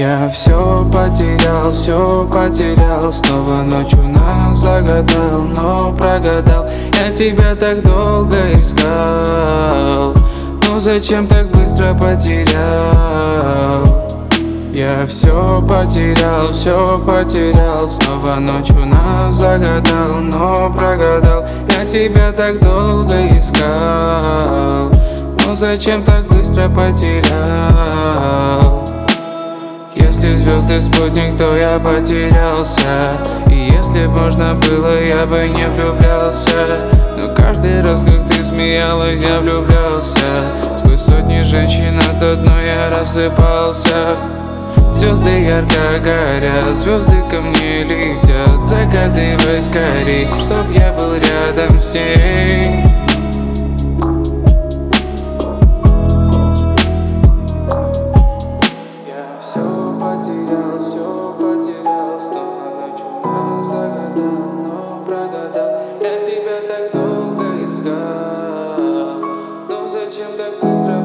Я все потерял, снова ночью нас загадал, но прогадал. Я тебя так долго искал, но зачем так быстро потерял? Я все потерял, снова ночью нас загадал, но прогадал. Я тебя так долго искал, но зачем так быстро потерял? Если звезды спутник, то я потерялся. И если б можно было, я бы не влюблялся. Но каждый раз, как ты смеялась, я влюблялся. Сквозь сотни женщин от одной я рассыпался. Звезды ярко горят, звезды ко мне летят. Загадывай скорей, чтоб я был рядом с ней. Все потерял, снова ночью нас загадал, но прогадал. Я тебя так долго искал, но зачем так быстро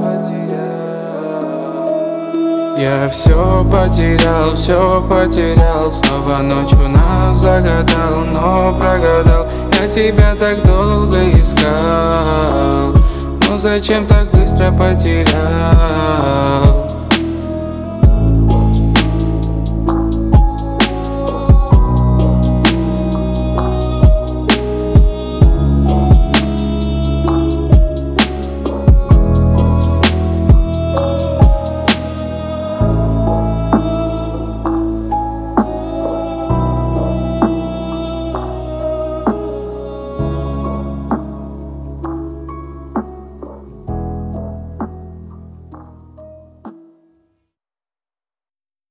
потерял? Я все потерял, снова ночью нас загадал, но прогадал. Я тебя так долго искал, но зачем так быстро потерял?